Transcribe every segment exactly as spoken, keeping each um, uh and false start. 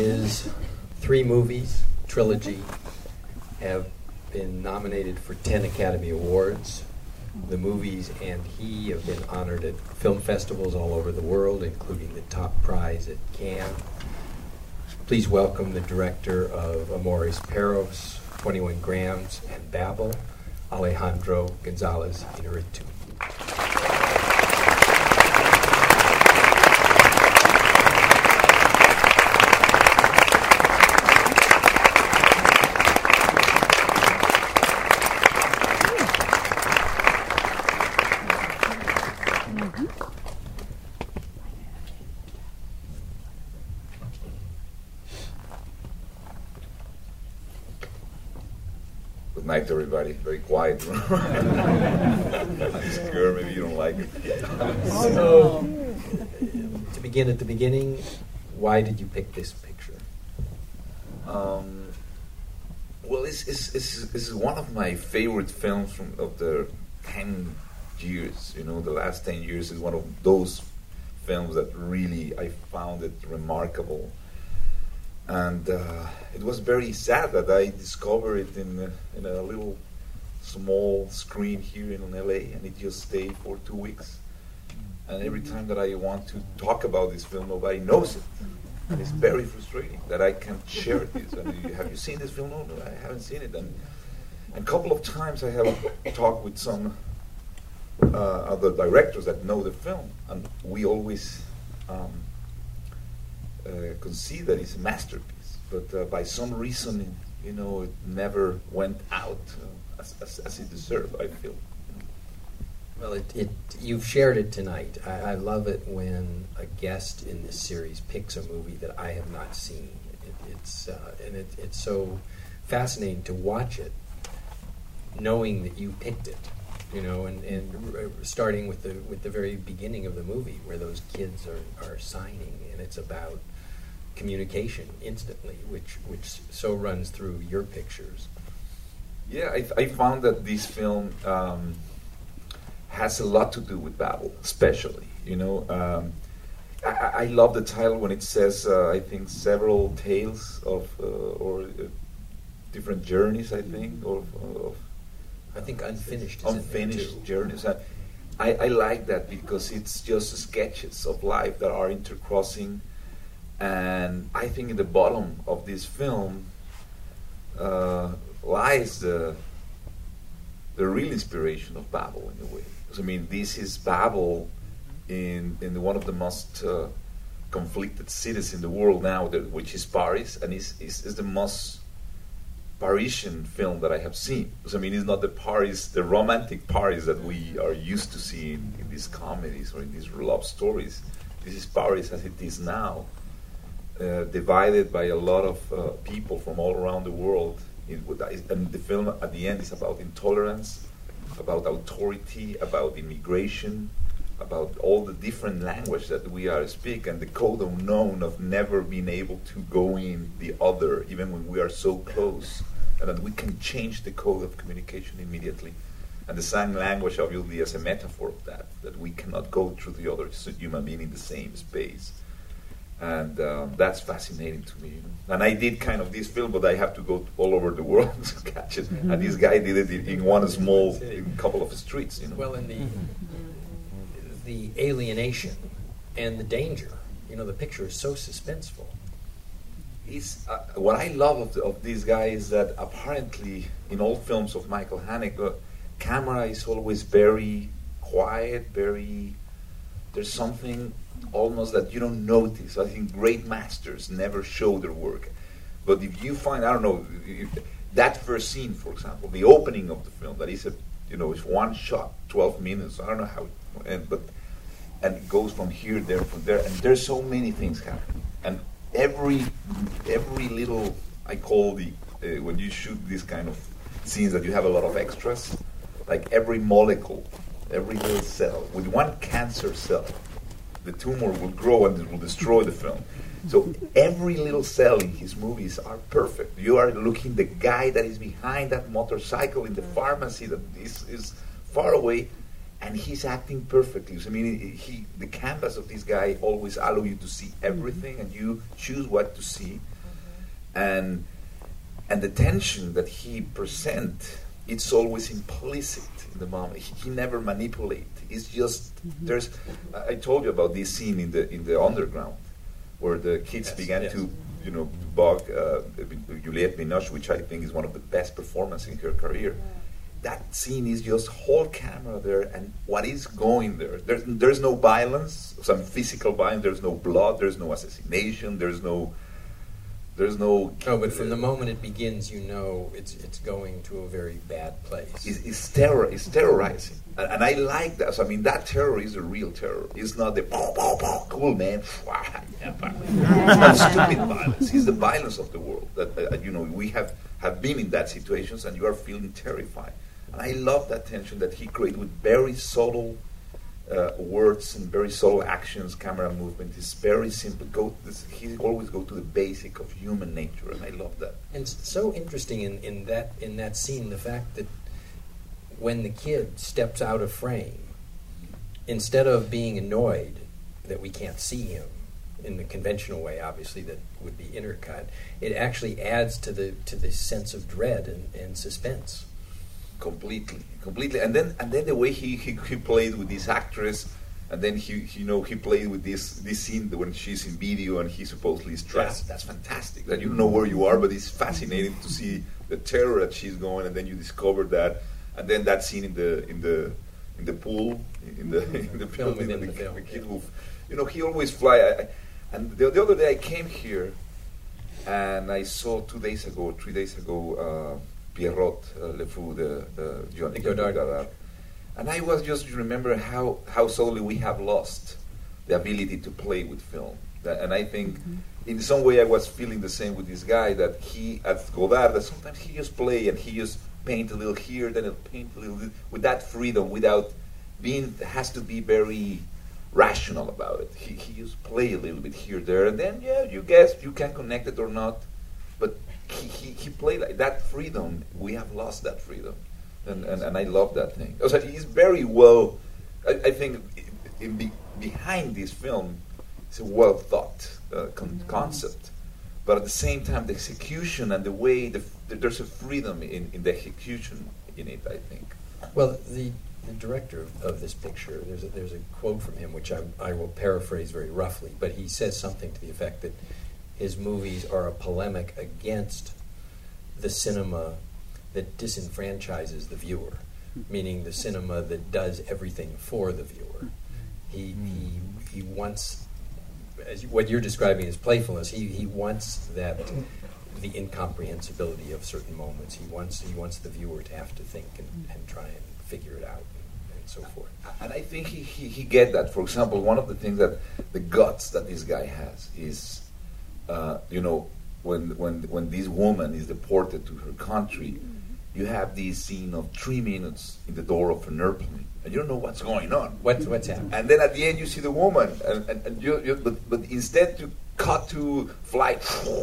His three movies, trilogy, have been nominated for ten Academy Awards. The movies and he have been honored at film festivals all over the world, including the top prize at Cannes. Please welcome the director of Amores Perros, twenty-one grams, and Babel, Alejandro González Inarritu. Good night, everybody. Very quiet. I'm scared. Maybe you don't like it. So, to begin at the beginning, why did you pick this picture? Um, well, it's, it's, it's, this is one of my favorite films from of the ten years. You know, the last ten years is one of those films that really I found it remarkable. And uh, it was very sad that I discovered it in a, in a little small screen here in L A, and it just stayed for two weeks. And every time that I want to talk about this film, nobody knows it. And it's very frustrating that I can't share this. And you, have you seen this film? No, no, I haven't seen it. And, and a couple of times I have talked with some uh, other directors that know the film, and we always um, Uh, concede that it's a masterpiece, but uh, by some reason, it, you know, it never went out uh, as, as, as it deserved, I feel. Well, it, it you've shared it tonight. I, I love it when a guest in this series picks a movie that I have not seen. It, it's uh, and it, it's so fascinating to watch it, knowing that you picked it. You know, and, and r- starting with the with the very beginning of the movie, where those kids are, are signing, and it's about communication instantly, which which so runs through your pictures. Yeah, I, I found that this film um, has a lot to do with Babel, especially. You know, um, I, I love the title when it says, uh, I think, several tales of uh, or uh, different journeys. I think, or of I think unfinished is unfinished journeys. I, I, I like that because it's just sketches of life that are intercrossing, and I think in the bottom of this film uh, lies the the real inspiration of Babel in a way. I mean, this is Babel in in the, one of the most uh, conflicted cities in the world now, that, which is Paris, and is is, is the most Parisian film that I have seen. So, I mean, it's not the Paris, the romantic Paris that we are used to seeing in these comedies or in these love stories. This is Paris as it is now, uh, divided by a lot of uh, people from all around the world. It, and the film at the end is about intolerance, about authority, about immigration, about all the different language that we are speak, and the code unknown of never being able to go in the other, even when we are so close, and that we can change the code of communication immediately. And the sign language obviously as a metaphor of that, that we cannot go through the other human being in the same space. And um, that's fascinating to me. You know? And I did kind of this film, but I have to go all over the world to catch it. Mm-hmm. And this guy did it in, in one small in couple of streets. You know? Well, in the the alienation and the danger, you know, the picture is so suspenseful. He's, uh, what I love of, the, of this guy is that apparently in all films of Michael Haneke, camera is always very quiet, very, there's something almost that you don't notice. I think great masters never show their work. But if you find, I don't know, if, that first scene, for example, the opening of the film, that is a, you know, it's one shot, twelve minutes, I don't know how, it, and, but, and it goes from here, there, from there, and there's so many things happening. And every, every little, I call the, uh, when you shoot this kind of scenes that you have a lot of extras, like every molecule, every little cell, with one cancer cell, the tumor will grow and it will destroy the film. So every little cell in his movies are perfect. You are looking the guy that is behind that motorcycle in the pharmacy that is, is far away, and he's acting perfectly. So, I mean, he the canvas of this guy always allow you to see everything, and you choose what to see, and and the tension that he present, it's always implicit in the moment. He, he never manipulate. It's just mm-hmm. there's. I told you about this scene in the in the underground, where the kids yes, began yes. to, you know, bug uh, Juliette Binoche, which I think is one of the best performances in her career. That scene is just whole camera there, and what is going there? There's there's no violence, some physical violence. There's no blood. There's no assassination. There's no. There's no. Oh, but from the moment it begins, you know it's it's going to a very bad place. It's, it's terror. It's terrorizing, and, and I like that. So, I mean, that terror is a real terror. It's not the pow, pow, pow, cool man. It's not stupid violence. It's the violence of the world. That uh, you know we have have been in that situations, and you are feeling terrified. And I love that tension that he created with very subtle uh, words and very subtle actions, camera movement. It's very simple. Go, this, he always go to the basic of human nature, and I love that. And it's so interesting in, in that in that scene, the fact that when the kid steps out of frame, instead of being annoyed that we can't see him in the conventional way, obviously that would be intercut, it actually adds to the to the sense of dread and, and suspense. Completely, completely, and then and then the way he, he, he played with this actress, and then he, he you know he played with this this scene when she's in video and he supposedly is trapped. Yeah. That's fantastic. That you don't know where you are, but it's fascinating to see the terror that she's going, and then you discover that, and then that scene in the in the in the pool in the in the film building, the, the, film, the kid yeah. who, you know, he always fly. I, I, and the, the other day I came here, and I saw two days ago, three days ago. Uh, Pierrot uh, Le Fou, the, the John Godard. And I was just remember how, how slowly we have lost the ability to play with film. That, and I think mm-hmm. in some way I was feeling the same with this guy, that he, at Godard, that sometimes he just play and he just paint a little here, then he'll paint a little, with that freedom, without being, has to be very rational about it. He, he just play a little bit here, there, and then, yeah, you guess you can connect it or not, but He, he, he played like that freedom. We have lost that freedom, and and, and I love that thing. Also, he's very well. I, I think in be, behind this film, it's a well thought uh, con- concept, but at the same time, the execution and the way the, the, there's a freedom in, in the execution in it. I think. Well, the the director of, of this picture, there's a, there's a quote from him which I I will paraphrase very roughly, but he says something to the effect that his movies are a polemic against the cinema that disenfranchises the viewer, meaning the cinema that does everything for the viewer. He he he wants, as you, what you're describing as playfulness. He he wants that the incomprehensibility of certain moments. He wants he wants the viewer to have to think and, and try and figure it out, and, and so forth. And I think he, he he get that. For example, one of the things that the guts that this guy has is. Uh, you know, when when when this woman is deported to her country, you have this scene of three minutes in the door of an airplane, and you don't know what's going on. What's what's happening? And then at the end, you see the woman, and, and, and you, you but, but instead to cut to flight,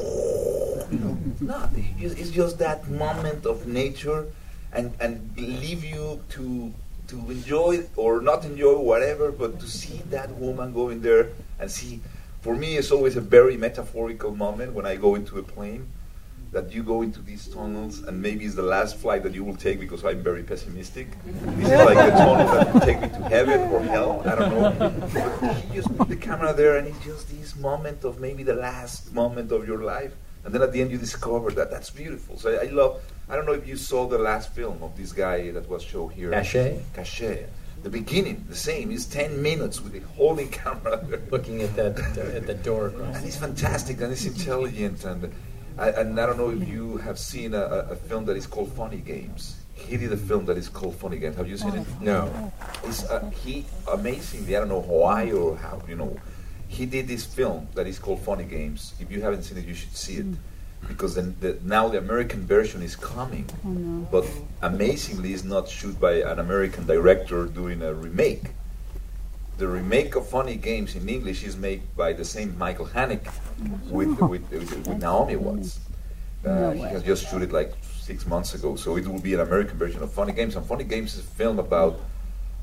you know, no, it's just that moment of nature, and and leave you to to enjoy or not enjoy whatever, but to see that woman go in there and see. For me, it's always a very metaphorical moment when I go into a plane, that you go into these tunnels, and maybe it's the last flight that you will take because I'm very pessimistic. This is like the tunnel that will take me to heaven or hell, I don't know. You just put the camera there, and it's just this moment of maybe the last moment of your life, and then at the end you discover that. That's beautiful. So I, I love, I don't know if you saw the last film of this guy that was shown here. Caché? Caché. The beginning, the same. It's ten minutes with the holding camera there. Looking at that uh, at the door across. And it's fantastic, and it's intelligent, and I, and I don't know if you have seen a, a film that is called Funny Games. He did a film that is called Funny Games. Have you seen it? No. It's uh, he amazingly. I don't know why or how. You know, he did this film that is called Funny Games. If you haven't seen it, you should see it. Because the, the, now the American version is coming, oh, no. But amazingly, it's not shot by an American director doing a remake. The remake of Funny Games in English is made by the same Michael Haneke with with, with, with Naomi Watts. Uh, he has just shot it like six months ago, so it will be an American version of Funny Games. And Funny Games is a film about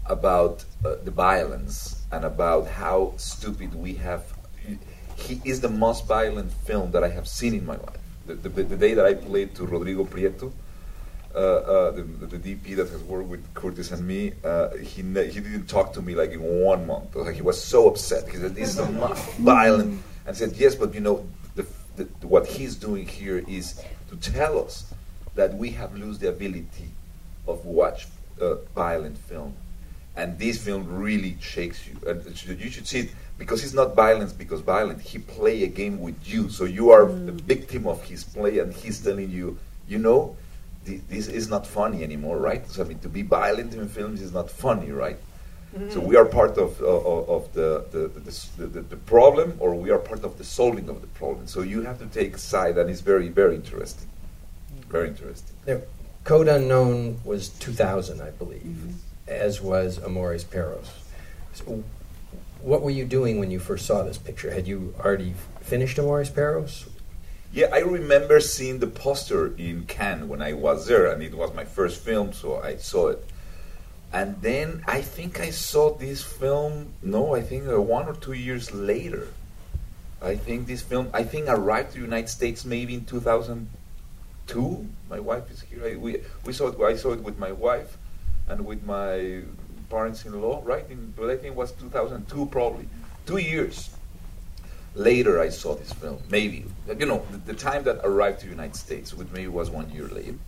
about uh, the violence and about how stupid we have. He is the most violent film that I have seen in my life. The, the, the day that I played to Rodrigo Prieto, uh, uh, the, the D P that has worked with Curtis and me, uh, he ne- he didn't talk to me like in one month. Like, he was so upset. He said, "This is the most violent," and I said, "Yes, but you know, the, the, what he's doing here is to tell us that we have lost the ability of watch uh, violent film, and this film really shakes you. And you should see it because it's not violence because violent. He play a game with you, so you are mm. the victim of his play, and he's telling you, you know, th- this is not funny anymore, right? So I mean, to be violent in films is not funny, right? Mm-hmm. So we are part of of, of the, the, the, the the problem, or we are part of the solving of the problem. So you have to take a side, and it's very very interesting, very interesting. Now, Code Unknown was two thousand, I believe, mm-hmm. as was Amores Perros. So what were you doing when you first saw this picture? Had you already finished Amores Perros? Yeah, I remember seeing the poster in Cannes when I was there, and it was my first film, so I saw it. And then I think I saw this film, no, I think uh, one or two years later. I think this film, I think arrived to the United States maybe in two thousand two. My wife is here. I, we, we saw it, I saw it with my wife and with my parents-in-law, right? In, but I think it was two thousand two probably. Two years later I saw this film, maybe. You know, the, the time that arrived to the United States, which maybe was one year later.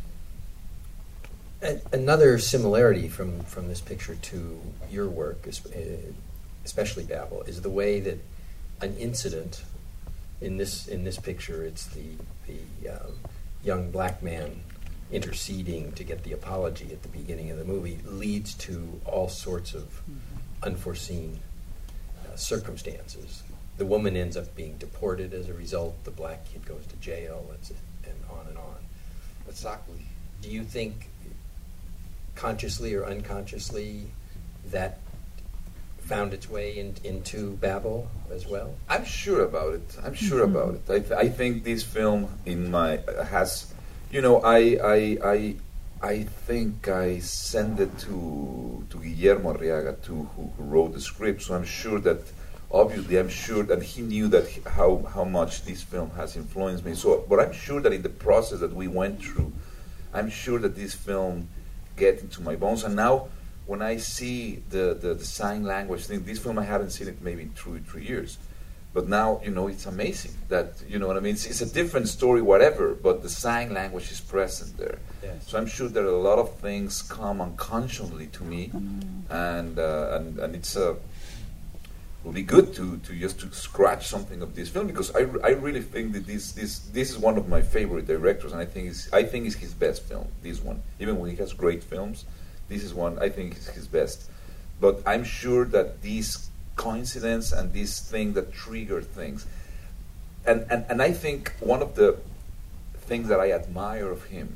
Another similarity from, from this picture to your work, especially Babel, is the way that an incident in this in this picture, it's the the um, young black man interceding to get the apology at the beginning of the movie, leads to all sorts of mm-hmm. unforeseen uh, circumstances. The woman ends up being deported as a result. The black kid goes to jail, and on and on. Exactly. Do you think, consciously or unconsciously, that found its way in, into Babel as well? I'm sure about it. I'm sure mm-hmm. about it. I, th- I think this film in my uh, has, you know, I I I I think I sent it to to Guillermo Arriaga too, who, who wrote the script. So I'm sure that, obviously, I'm sure that he knew that he, how how much this film has influenced me. So, but I'm sure that in the process that we went through, I'm sure that this film get into my bones. And now, when I see the, the, the sign language thing, this film I haven't seen it maybe in two, three years. But now, you know, it's amazing that, you know what I mean? It's, it's a different story, whatever, but the sign language is present there. Yes. So I'm sure that a lot of things come unconsciously to me, and uh, and, and it's uh, will be good to, to just to scratch something of this film, because I, I really think that this this this is one of my favorite directors, and I think it's I think it's his best film. This one, even when he has great films, this is one I think is his best. But I'm sure that this coincidence and this thing that trigger things, and, and, and I think one of the things that I admire of him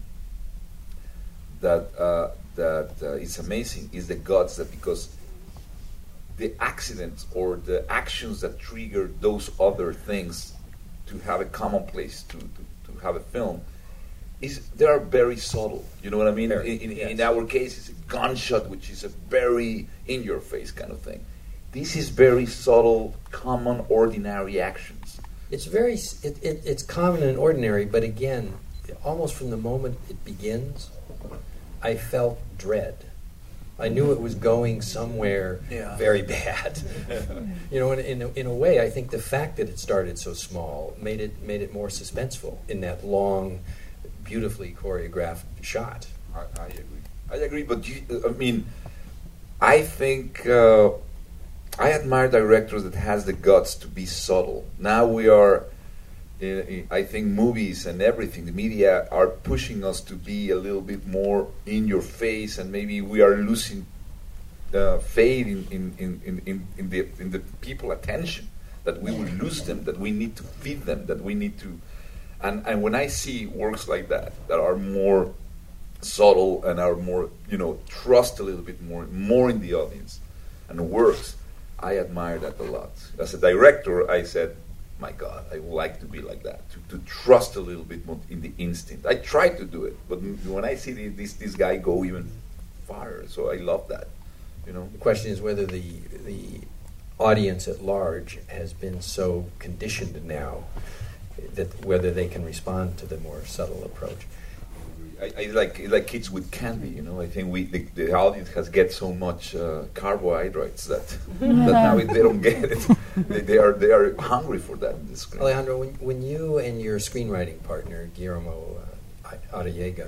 that uh, that uh, is amazing is the guts, that because the accidents or the actions that trigger those other things to have a commonplace, to, to, to have a film, is they are very subtle. You know what I mean? Very, in, in, yes. in our case, it's a gunshot, which is a very in-your-face kind of thing. This is very subtle, common, ordinary actions. It's very it, it, it's common and ordinary, but again, almost from the moment it begins, I felt dread. I knew it was going somewhere yeah. very bad. You know, in, in, a, in a way, I think the fact that it started so small made it made it more suspenseful in that long, beautifully choreographed shot. I, I agree. I agree, but you, I mean, I think uh, I admire directors that has the guts to be subtle. Now we are. I think movies and everything, the media are pushing us to be a little bit more in your face, and maybe we are losing uh, faith in, in, in, in, in the in the people attention, that we will lose them, that we need to feed them, that we need to, and, and when I see works like that, that are more subtle and are more, you know, trust a little bit more, more in the audience, and works, I admire that a lot. As a director, I said, my God, I would like to be like that, to, to trust a little bit more in the instinct. I try to do it, but when I see this this guy go even farther, so I love that. You know. The question is whether the the audience at large has been so conditioned now that whether they can respond to the more subtle approach. I, I like like kids with candy, you know. I think we the, the audience has get so much uh, carbohydrates that that now they don't get it. They, they are they are hungry for that in the screen. Alejandro, when, when you and your screenwriting partner Guillermo uh, Arriaga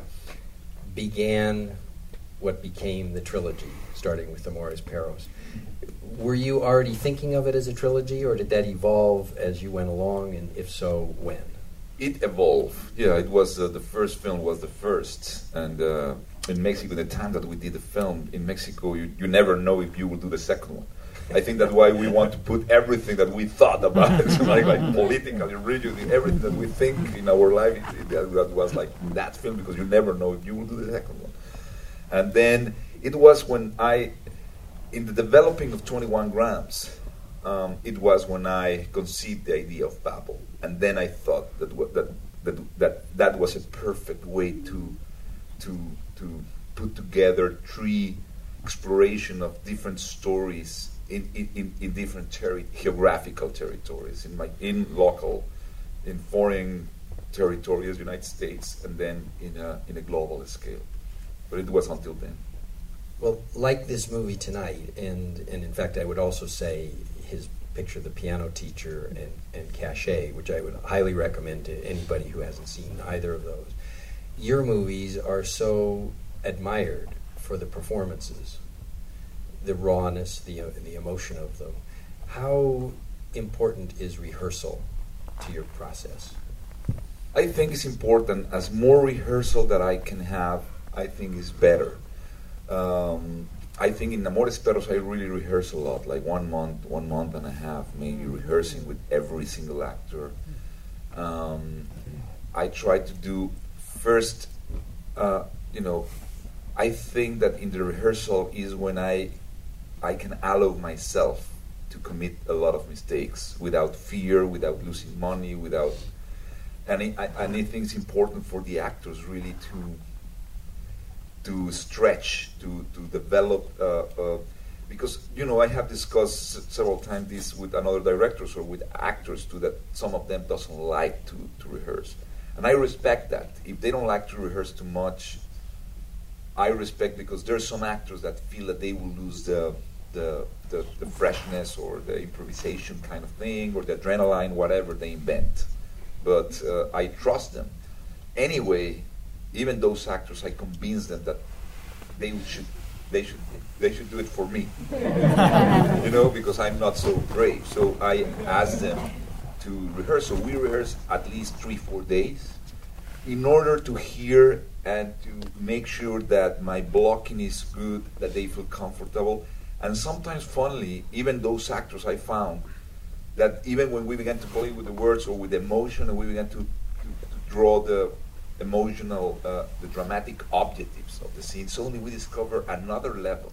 began what became the trilogy, starting with Amores Perros, were you already thinking of it as a trilogy, or did that evolve as you went along? And if so, when? It evolved. Yeah, it was uh, the first film was the first, and uh, in Mexico, the time that we did the film in Mexico, you, you never know if you will do the second one. I think that's why we want to put everything that we thought about it, like, like politically, religiously, everything that we think in our life. It, it, that was like that film, because you never know if you will do the second one. And then it was when I, in the developing of twenty-one grams, um, it was when I conceived the idea of Babel. And then I thought that w- that, that that that was a perfect way to to to put together three exploration of different stories in in, in, in different terri- geographical territories, in my in local, in foreign territories, United States, and then in a in a global scale. But it was until then. Well, like this movie tonight, and and in fact, I would also say his picture, The Piano Teacher, and, and Caché, which I would highly recommend to anybody who hasn't seen either of those. Your movies are so admired for the performances, the rawness, the uh, the emotion of them. How important is rehearsal to your process? I think it's important. As more rehearsal that I can have, I think is better. Um, I think in Amores Perros I really rehearse a lot, like one month, one month and a half, maybe rehearsing with every single actor. Um, I try to do first, uh, you know, I think that in the rehearsal is when I, I can allow myself to commit a lot of mistakes without fear, without losing money, without, and I, and I think it's important for the actors really to. to stretch, to, to develop, uh, uh, because, you know, I have discussed s- several times this with another directors or with actors too, that some of them doesn't like to, to rehearse. And I respect that. If they don't like to rehearse too much, I respect, because there's some actors that feel that they will lose the, the, the, the freshness or the improvisation kind of thing, or the adrenaline, whatever they invent. But uh, I trust them. Anyway, even those actors, I convince them that they should, they should, they should do it for me. You know, because I'm not so brave. So I ask them to rehearse. So we rehearse at least three, four days, in order to hear and to make sure that my blocking is good, that they feel comfortable. And sometimes, funnily, even those actors I found that even when we began to play with the words or with emotion, and we began to, to, to draw the emotional, uh, the dramatic objectives of the scene, suddenly we discover another level.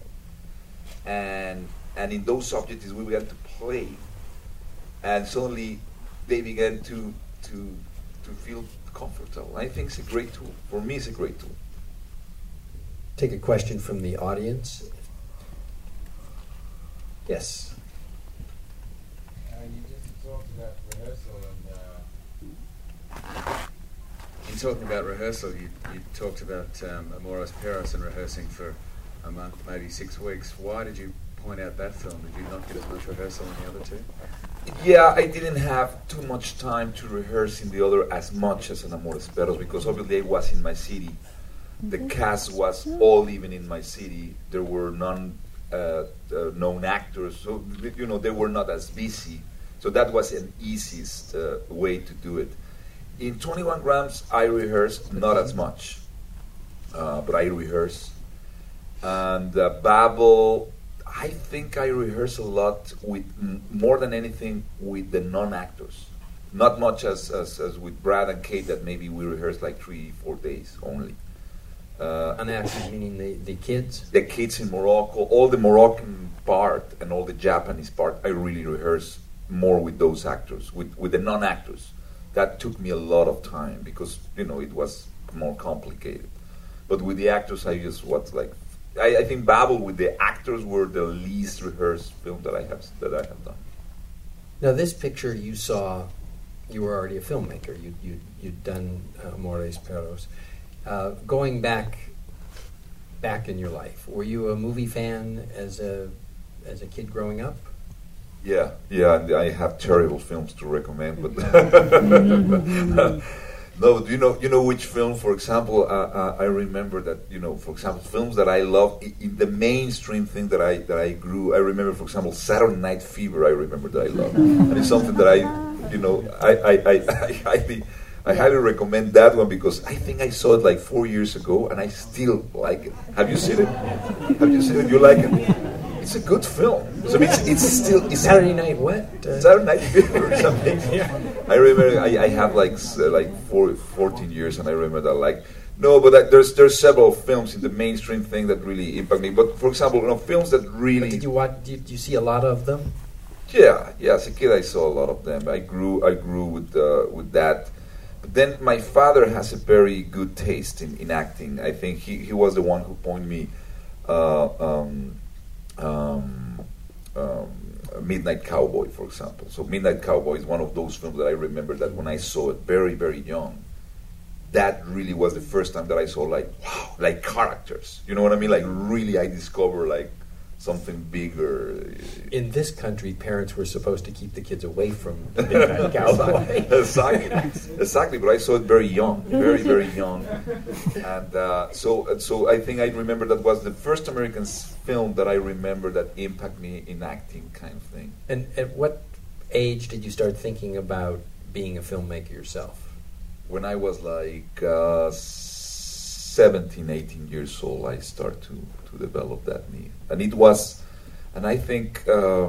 And and in those objectives we began to play, and suddenly they began to to to feel comfortable. I think it's a great tool. For me, it's a great tool. Take a question from the audience. Yes. Uh, you just talked about rehearsal, and uh, in talking about rehearsal, you, you talked about um, Amores Perros and rehearsing for a month, maybe six weeks. Why did you point out that film? Did you not get as much rehearsal in the other two? Yeah, I didn't have too much time to rehearse in the other as much as in Amores Perros, because obviously I was in my city. The cast was all living in my city. There were none uh, uh, known actors, so you know they were not as busy. So that was an easiest uh, way to do it. In twenty-one grams, I rehearse not as much, uh, but I rehearse. And uh, Babel, I think I rehearse a lot with, m- more than anything, with the non-actors. Not much as, as, as with Brad and Kate, that maybe we rehearse like three, four days only. Uh, Non-actors meaning the, the kids? The kids in Morocco, all the Moroccan part and all the Japanese part, I really rehearse more with those actors, with, with the non-actors. That took me a lot of time because, you know, it was more complicated. But with the actors, I just, what, like I, I think Babel with the actors were the least rehearsed film that I have that I have done. Now, this picture you saw, you were already a filmmaker. You you you'd done uh, Amores Perros. Uh, going back, back in your life, were you a movie fan as a as a kid growing up? Yeah, yeah. And I have terrible films to recommend, but no. Do you know you know which film? For example, uh, uh, I remember that you know, for example, films that I love in, in the mainstream thing that I that I grew. I remember, for example, Saturday Night Fever. I remember that I love, and it's something that I, you know, I I I, I highly I highly recommend that one because I think I saw it like four years ago, and I still like it. Have you seen it? Have you seen it? You like it? It's a good film. So it's, it's still it's Saturday Night what? Uh, Saturday Night Fever or something. Yeah. I remember I, I have like uh, like four, fourteen years, and I remember that like no, but like, there's there's several films in the mainstream thing that really impact me. But for example, you know, films that really did you watch? Did you see a lot of them? Yeah, yeah. As a kid, I saw a lot of them. I grew I grew with uh, with that. But then my father has a very good taste in, in acting. I think he, he was the one who pointed me. Uh, um, Um, um, Midnight Cowboy, for example. So Midnight Cowboy is one of those films that I remember that when I saw it very, very young, that really was the first time that I saw like, wow, like characters. You know what I mean? Like really I discovered like something bigger. In this country, parents were supposed to keep the kids away from Midnight Cowboy. Exactly, exactly. But I saw it very young, very, very young, and uh, so, and so I think I remember that was the first American s- film that I remember that impacted me in acting, kind of thing. And at what age did you start thinking about being a filmmaker yourself? When I was like uh, seventeen, eighteen years old, I started to. to develop that need. And it was, and I think, uh,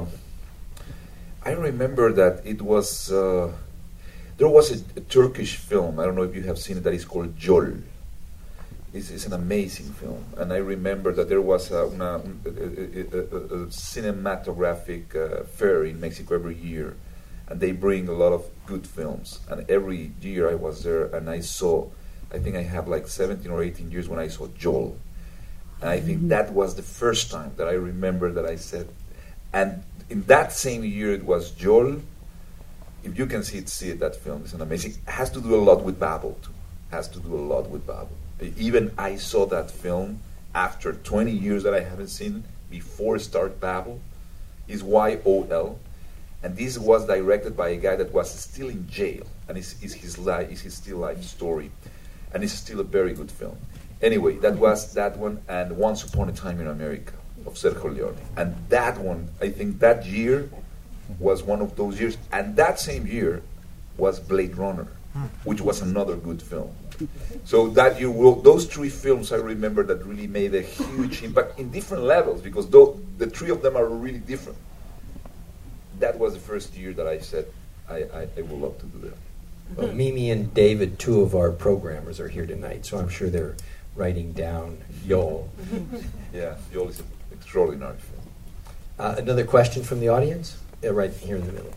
I remember that it was, uh, there was a, a Turkish film, I don't know if you have seen it, that is called Jol. It's, it's an amazing film. And I remember that there was a, una, a, a, a, a cinematographic uh, fair in Mexico every year. And they bring a lot of good films. And every year I was there and I saw, I think I have like seventeen or eighteen years when I saw Jol. And I think that was the first time that I remember that I said, and in that same year it was Jol. If you can see it, see it, that film is an amazing. It has to do a lot with Babel too. Has to do a lot with Babel. Even I saw that film after twenty years that I haven't seen it, before Start Babel, is Y O L. And this was directed by a guy that was still in jail. And it's, it's his life, it's his still life story. And it's still a very good film. Anyway, that was that one, and Once Upon a Time in America of Sergio Leone. And that one, I think that year was one of those years. And that same year was Blade Runner, which was another good film. So that year, well, those three films I remember that really made a huge impact in different levels, because though the three of them are really different. That was the first year that I said, I, I, I would love to do that. Well, Mimi and David, two of our programmers, are here tonight, so I'm sure they're writing down Jol. Yeah, Jol is an extraordinary film. Uh, another question from the audience? Yeah, right here in the middle.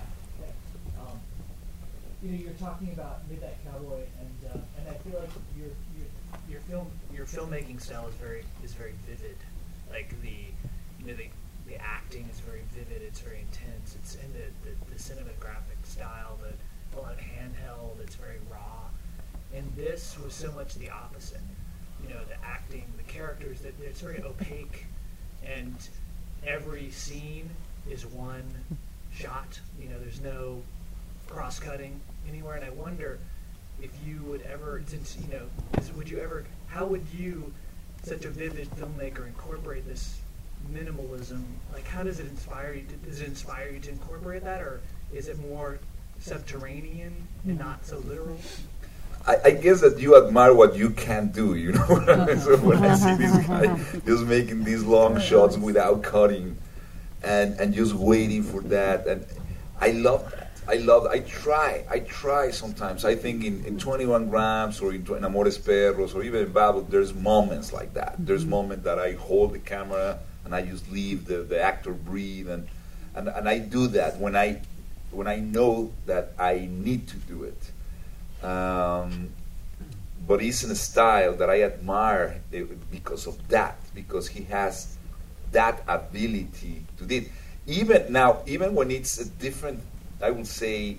Um, you know, you're talking about Midnight Cowboy, and uh, and I feel like your your your film your filmmaking style is very is very vivid. Like the you know the the acting is very vivid. It's very intense. It's in the the, the cinematographic style, that a lot of handheld. It's very raw. And this was so much the opposite. You know, the acting, the characters, that it's very opaque, and every scene is one shot. You know, there's no cross-cutting anywhere. And I wonder if you would ever, since you know, is, would you ever? How would you, such a vivid filmmaker, incorporate this minimalism? Like, how does it inspire you? To, does it inspire you to incorporate that, or is it more subterranean and not so literal? I, I guess that you admire what you can do, you know. So when I see this guy just making these long shots without cutting, and and just waiting for that, and I love that. I love. I try. I try sometimes. I think in, in twenty-one grams or in, in Amores Perros or even in Babel, there's moments like that. There's moments that I hold the camera and I just leave the, the actor breathe, and, and and I do that when I when I know that I need to do it. Um, but he's in a style that I admire uh, because of that, because he has that ability to do it. Even now, even when it's a different, I would say,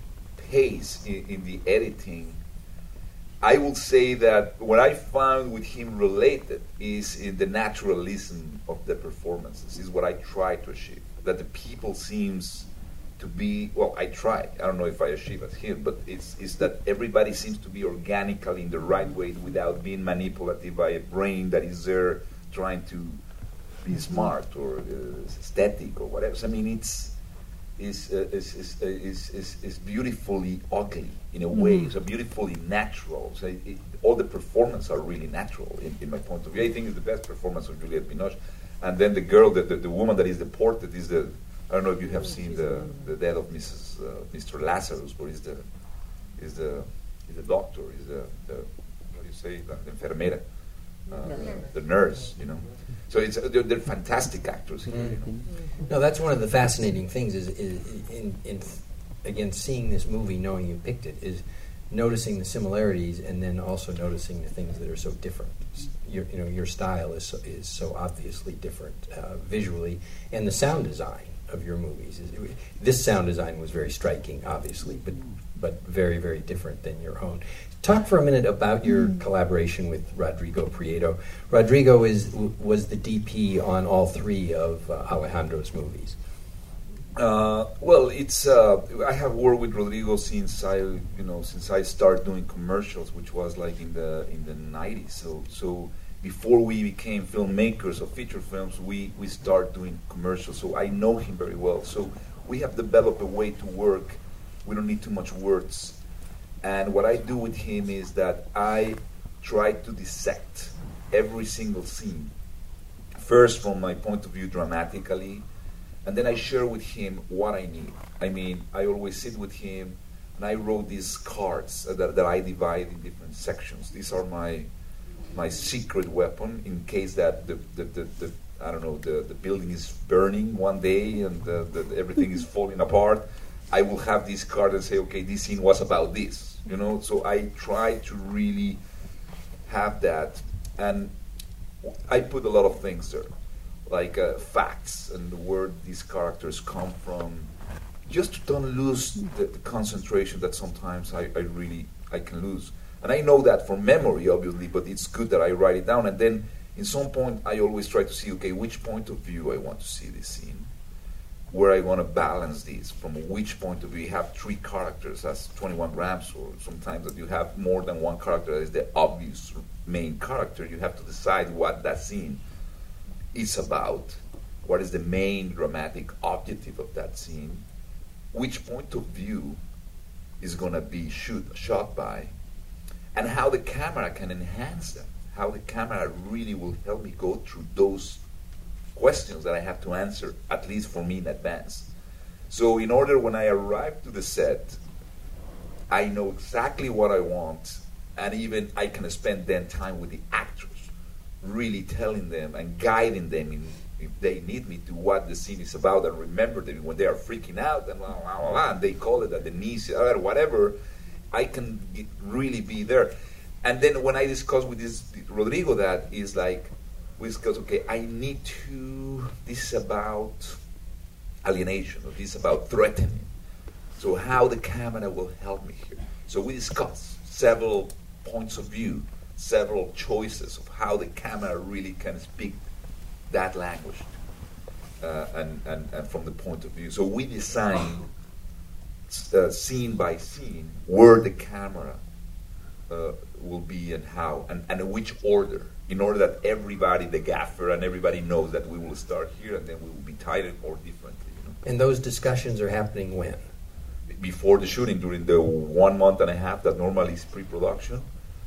pace in, in the editing, I will say that what I found with him related is in the naturalism of the performances, is what I try to achieve. That the people seems to be, well, I try, I don't know if I achieve as him, but it's, it's that everybody seems to be organically in the right way without being manipulative by a brain that is there trying to be smart or uh, aesthetic or whatever. So, I mean, it's is uh, is, is, uh, is is is beautifully ugly in a way. Mm-hmm. So beautifully natural. So it, it, all the performances are really natural in, in my point of view. I think it's the best performance of Juliette Binoche. And then the girl, the, the, the woman that is the portrait is the, I don't know if you have seen the the death of Missus Uh, Mister Lazarus, but is the is the is the doctor, is the, the what do you say, the, the enfermera, uh, the, the nurse, you know. So it's uh, they're, they're fantastic actors here. Mm-hmm. You know? No, that's one of the fascinating things. Is, is in, in again seeing this movie, knowing you picked it, is noticing the similarities and then also noticing the things that are so different. Your, you know, your style is so, is so obviously different uh, visually, and the sound design of your movies is. This sound design was very striking, obviously, but but very very different than your own. Talk for a minute about your mm. collaboration with Rodrigo Prieto. Rodrigo is was the D P on all three of uh, Alejandro's movies. Uh, well, it's uh, I have worked with Rodrigo since I you know since I started doing commercials, which was like in the in the nineties. So so before we became filmmakers of feature films, we we started doing commercials. So I know him very well. So we have developed a way to work. We don't need too much words. And what I do with him is that I try to dissect every single scene, first from my point of view dramatically, and then I share with him what I need. I mean, I always sit with him, and I wrote these cards that, that I divide in different sections. These are my my secret weapon in case that the, the, the, the I don't know, the, the building is burning one day and the, the, everything is falling apart. I will have this card and say, okay, this scene was about this, you know. So I try to really have that, and I put a lot of things there, like uh, facts and where these characters come from, just to don't lose the, the concentration that sometimes I, I really I can lose. And I know that from memory, obviously, but it's good that I write it down. And then, in some point, I always try to see, okay, which point of view I want to see this scene. Where I want to balance these, from which point of view. You have three characters, that's twenty-one grams, or sometimes that you have more than one character that is the obvious main character. You have to decide what that scene is about, what is the main dramatic objective of that scene, which point of view is going to be shoot, shot by, and how the camera can enhance that, how the camera really will help me go through those questions that I have to answer, at least for me in advance. So in order, when I arrive to the set, I know exactly what I want, and even I can spend then time with the actors, really telling them and guiding them in, if they need me, to what the scene is about, and remember them when they are freaking out and blah, blah, blah, blah, and they call it at the knees or whatever, I can get, really be there. And then when I discuss with this Rodrigo, that is like, we discuss, okay, I need to, this is about alienation, or this is about threatening. So how the camera will help me here. So we discuss several points of view, several choices of how the camera really can speak that language, uh, and, and, and from the point of view. So we design uh, scene by scene where the camera uh, will be and how, and, and in which order, in order that everybody, the gaffer and everybody knows that we will start here and then we will be titled more differently. You know? And those discussions are happening when? Before the shooting, during the one month and a half that normally is pre-production,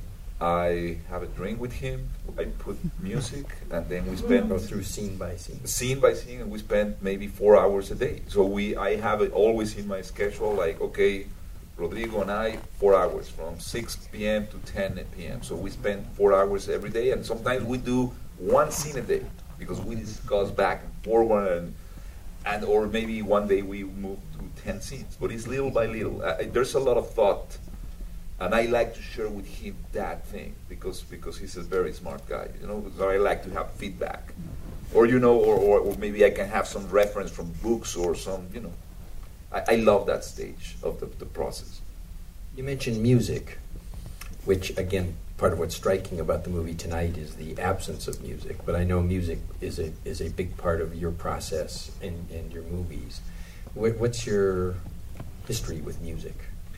I have a drink with him, I put music, and then we spend... Go through scene by scene. Scene by scene, and we spend maybe four hours a day. So we, I have it always in my schedule, like, okay, Rodrigo and I, four hours, from six p.m. to ten p.m. So we spend four hours every day, and sometimes we do one scene a day, because we discuss back and forward, and, and or maybe one day we move to ten scenes. But it's little by little. Uh, there's a lot of thought And I like to share with him that thing because because he's a very smart guy, you know. So I like to have feedback, or you know, or, or, or maybe I can have some reference from books or some, you know. I, I love that stage of the, the process. You mentioned music, which again, part of what's striking about the movie tonight is the absence of music. But I know music is a is a big part of your process and and your movies. What, what's your history with music?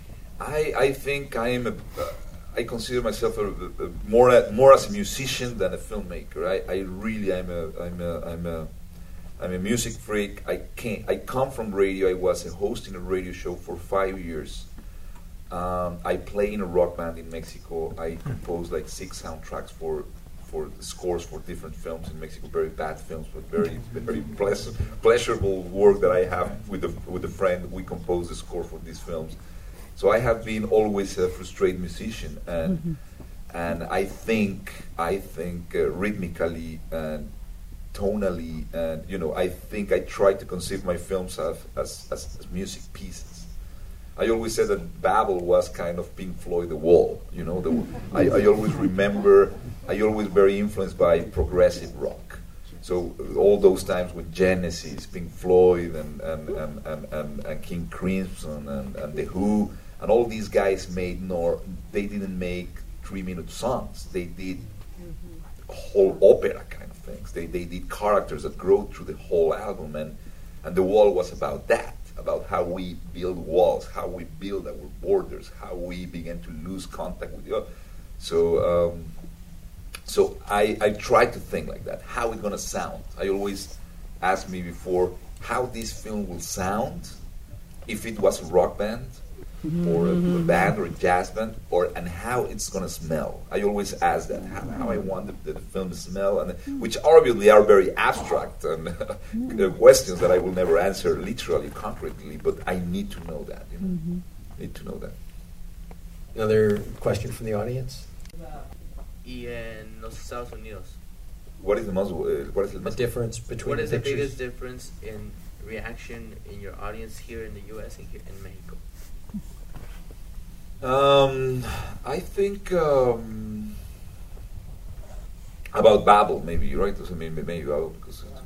I, I think I am a, uh, I consider myself a, a, a more a, more as a musician than a filmmaker. I, I really am a I'm a I'm a I'm a music freak. I can't I come from radio. I was a host in a radio show for five years. Um, I play in a rock band in Mexico. I composed like six soundtracks for for the scores for different films in Mexico. Very bad films, but very very pleas- pleasurable work that I have with a with a friend. We composed the score for these films. So I have been always a frustrated musician, and mm-hmm. and I think I think uh, rhythmically and tonally, and you know, I think I try to conceive my films as as, as, as music pieces. I always said that Babel was kind of Pink Floyd, The Wall. You know, the, I, I always remember. I always very influenced by progressive rock. So all those times with Genesis, Pink Floyd, and and and, and, and, and King Crimson, and, and The Who. And all these guys made nor they didn't make three-minute songs. They did mm-hmm. whole opera kind of things. They they did characters that grow through the whole album, and and The Wall was about that, about how we build walls, how we build our borders, how we begin to lose contact with the other. So um, so I I try to think like that. How it's gonna sound? I always ask me before how this film will sound if it was a rock band. Or a, a band or a jazz band, or and how it's gonna smell. I always ask that how, how I want the, the film to smell, and which arguably are very abstract and uh, questions that I will never answer literally, concretely. But I need to know that. You know, mm-hmm. need to know that. Another question from the audience. Y en los Estados Unidos. What is the most? Uh, what is the, the difference between? What is the, the biggest difference in reaction in your audience here in the U S and here in Mexico? Um, I think um, about Babel, maybe, right? I mean, maybe Babel because. It's,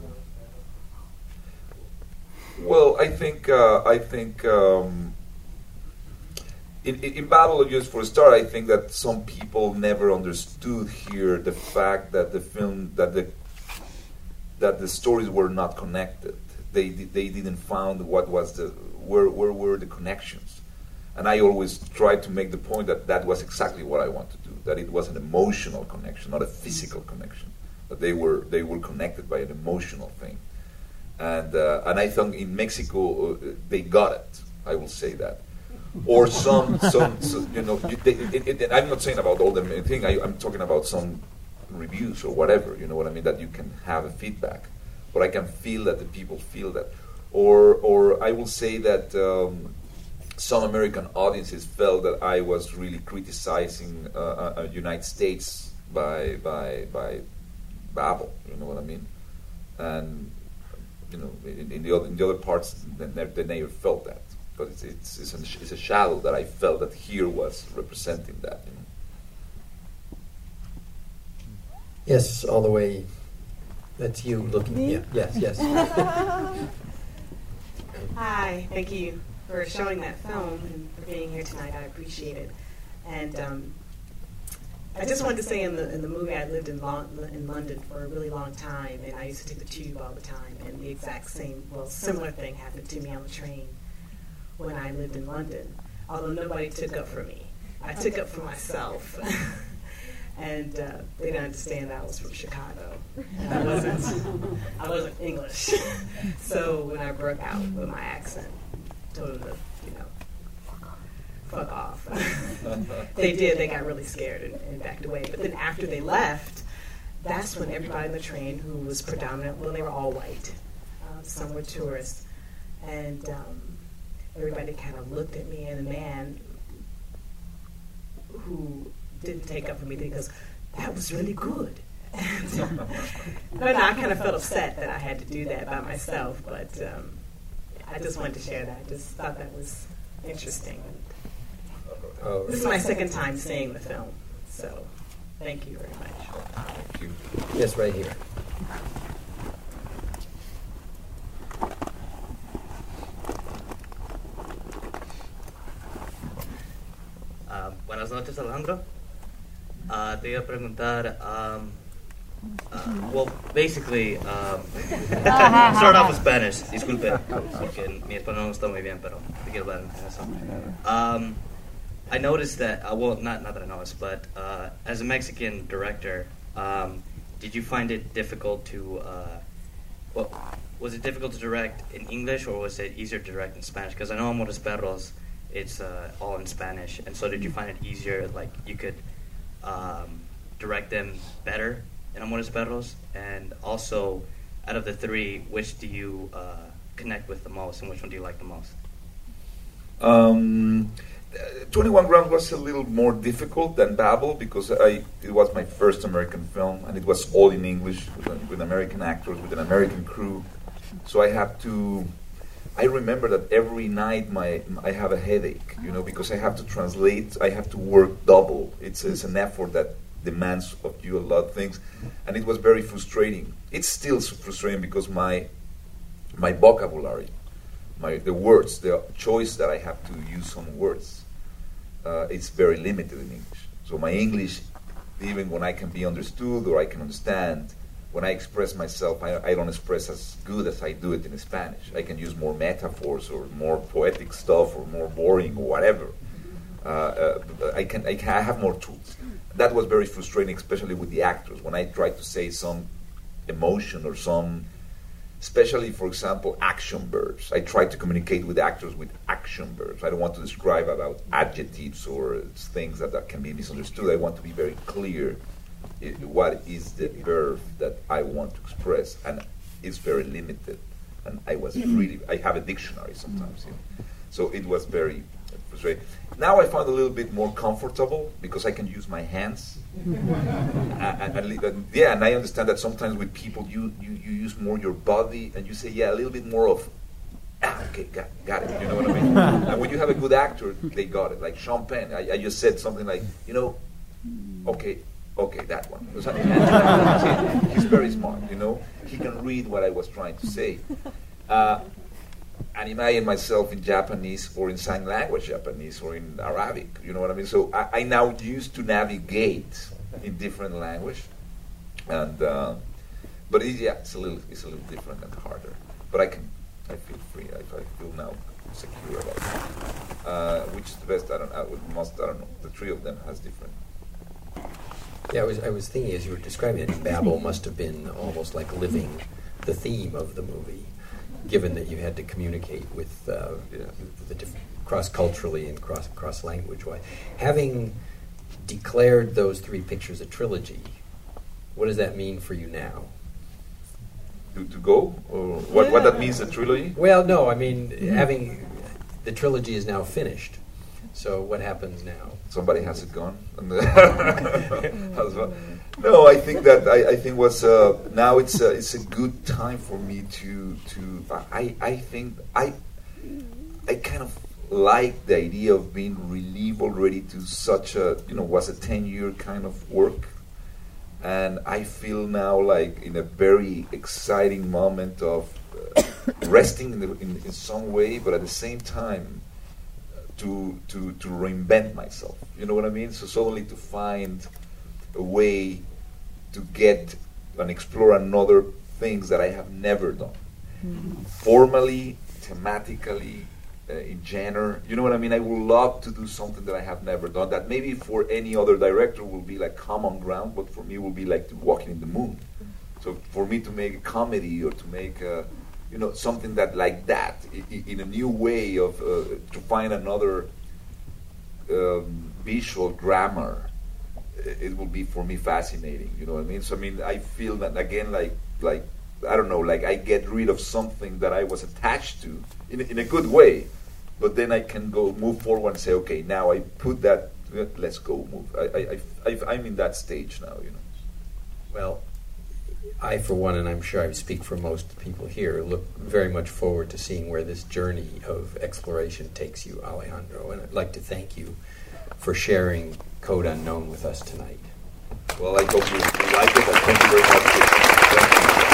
well, I think uh, I think um, in, in, in Babel, just for a start, I think that some people never understood here the fact that the film that the that the stories were not connected. They they didn't find what was the where where were the connections. And I always try to make the point that that was exactly what I want to do. That it was an emotional connection, not a physical connection. That they were they were connected by an emotional thing. And uh, and I think in Mexico uh, they got it. I will say that. Or some some so, you know. They, it, it, I'm not saying about all the thing. I, I'm talking about some reviews or whatever. You know what I mean? That you can have a feedback, but I can feel that the people feel that. Or or I will say that. Um, Some American audiences felt that I was really criticizing uh, uh, United States by by by Babel. You know what I mean? And you know, in, in the other in the other parts, they never, they never felt that. But it's it's it's a, it's a shadow that I felt that here was representing that. You know? Yes, all the way. That's you looking. Me? Yeah. Yes. Yes. Hi. Thank you for showing that film and for being here tonight. I appreciate it. And um, I just wanted to say in the in the movie I lived in Lon- in London for a really long time, and I used to take the tube all the time. And the exact same, well, similar thing happened to me on the train when I lived in London. Although nobody took up for me, I took up for myself. And uh, they didn't understand that I was from Chicago. And I wasn't. I wasn't English. So when I broke out with my accent, told them to, you know, fuck off. They did. They got really scared and, and backed away. But then after they left, that's when everybody on the train, who was predominant, well, they were all white. Uh, some were tourists, and um, everybody kind of looked at me. And a man who didn't take up for me because that was really good. And, uh, but I kind of felt upset that I had to do that by myself. But um, I just wanted to share that. I just thought that was interesting. Oh, This is my second time seeing the film, so thank you very much. Thank you. Yes, right here. Uh, buenas noches, Alejandro. Uh, te iba a preguntar, um, uh, well, basically, um, start off with Spanish, disculpe, porque mi español no está muy bien, pero te quiero hablar en eso. Um, I noticed that, uh, well, not, not that I noticed, but uh, as a Mexican director, um, did you find it difficult to, uh, well, was it difficult to direct in English or was it easier to direct in Spanish? Because I know Amores Perros, it's uh, all in Spanish, and so did you find it easier, like you could um, direct them better in Amores Perros? And also, out of the three, which do you uh, connect with the most, and which one do you like the most? Um, twenty-one Grams was a little more difficult than Babel because I it was my first American film, and it was all in English with, with American actors, with an American crew. So I have to... I remember that every night my I have a headache, you know, because I have to translate, I have to work double. It's, it's an effort that demands of you a lot of things, and it was very frustrating. It's still frustrating because my my vocabulary, my the words, the choice that I have to use some words, uh, it's very limited in English. So my English, even when I can be understood or I can understand, when I express myself, I, I don't express as good as I do it in Spanish. I can use more metaphors or more poetic stuff or more boring or whatever. Uh, uh, I can I can I have more tools. That was very frustrating, especially with the actors. When I try to say some emotion or some, especially, for example, action verbs. I try to communicate with actors with action verbs. I don't want to describe about adjectives or things that, that can be misunderstood. I want to be very clear It, what is the verb that I want to express, and it's very limited. And I was really, I have a dictionary sometimes, you know. So it was very frustrating. Now I found a little bit more comfortable because I can use my hands. and, and, and, yeah, and I understand that sometimes with people you, you, you use more your body, and you say, yeah, a little bit more of, ah, okay, got, got it, you know what I mean? And when you have a good actor, they got it. Like Sean Penn, I, I just said something like, you know, okay, Okay, that one. He's very smart, you know. He can read what I was trying to say. Uh, and imagine myself in Japanese or in sign language Japanese or in Arabic, you know what I mean? So I, I now used to navigate in different language. And uh, but it, yeah, it's a little it's a little different and harder. But I can I feel free. I, I feel now secure about it. Uh, which is the best? I don't know. Most I don't know. The three of them has different. Yeah, I was I was thinking as you were describing it, Babel must have been almost like living the theme of the movie, given that you had to communicate with uh, yeah. the different cross-culturally and cross cross language-wise. Having declared those three pictures a trilogy, what does that mean for you now? To, to go, or what? Yeah. What that means, a trilogy? Well, no, I mean mm-hmm. having the trilogy is now finished. So what happens now? Somebody has a gun. No, I think that I, I think was uh, now it's a, it's a good time for me to to I I think I I kind of like the idea of being relieved already to such a you know was a ten year kind of work, and I feel now like in a very exciting moment of uh, resting in, the, in in some way, but at the same time. To, to, to reinvent myself, you know what I mean? So suddenly to find a way to get and explore another things that I have never done, mm-hmm. formally, thematically, uh, in genre. You know what I mean? I would love to do something that I have never done. That maybe for any other director will be like common ground, but for me will be like to walking in the moon. So for me to make a comedy or to make a you know, something that like that, I- in a new way of, uh, to find another um, visual grammar, it will be for me fascinating, you know what I mean? So I mean, I feel that again, like, like I don't know, like I get rid of something that I was attached to, in a, in a good way, but then I can go move forward and say, okay, now I put that, let's go move. I, I, I, I'm in that stage now, you know. Well, I, for one, and I'm sure I speak for most people here, look very much forward to seeing where this journey of exploration takes you, Alejandro. And I'd like to thank you for sharing Code Unknown with us tonight. Well, I hope you, you like it, and thank you very much. Thank you.